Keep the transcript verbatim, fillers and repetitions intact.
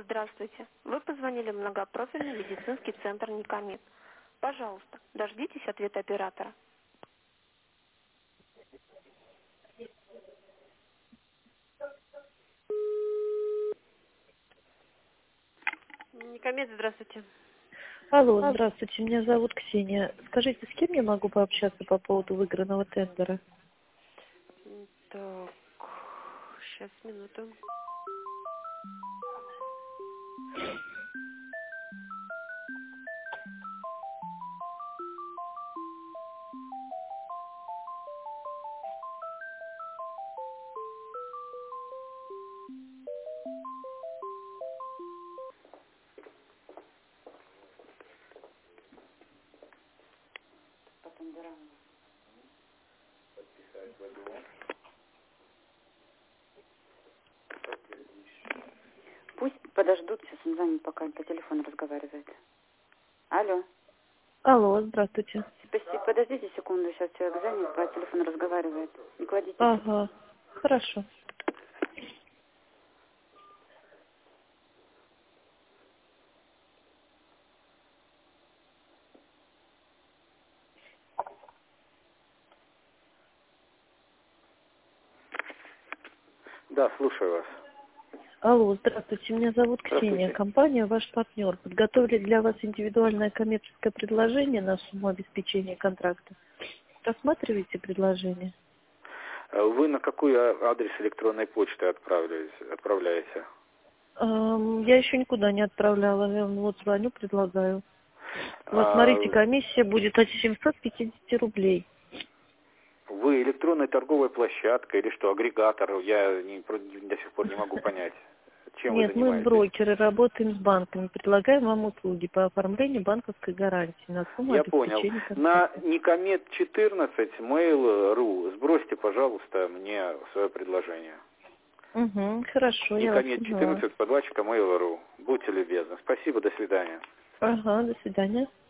Здравствуйте. Вы позвонили в многопрофильный медицинский центр Никомед. Пожалуйста, дождитесь ответа оператора. Никомед, здравствуйте. Алло, здравствуйте, меня зовут Ксения. Скажите, с кем я могу пообщаться по поводу выигранного тендера? Так, сейчас, минуту. Пусть подождут, сейчас он занят, пока по телефону разговаривает. Алло. Алло, здравствуйте. Спасибо, подождите секунду, сейчас человек занят, по телефону разговаривает. Не кладите. Ага, хорошо. Да, слушаю вас. Алло, здравствуйте, меня зовут Ксения. Здравствуйте. Компания «Ваш партнер» подготовили для вас индивидуальное коммерческое предложение на сумму обеспечения контракта. Рассматриваете предложение? Вы на какой а- адрес электронной почты отправляете? отправляете? Эм, я еще никуда не отправляла, я вам вот звоню, предлагаю. Вот А, смотрите, комиссия будет от семьсот пятьдесят рублей. Вы электронная торговая площадка или что, агрегатор? Я не- до сих пор не могу понять, чем вы Нет, мы занимаетесь. брокеры, работаем с банками, предлагаем вам услуги по оформлению банковской гарантии на сумму Я понял. обеспечения На контракта. Никомед четырнадцать mail.ru сбросьте, пожалуйста, мне свое предложение. Угу, хорошо, я вас Никомед поняла. четырнадцать, подвальчика mail.ru. Будьте любезны. Спасибо, до свидания. Ага, до свидания.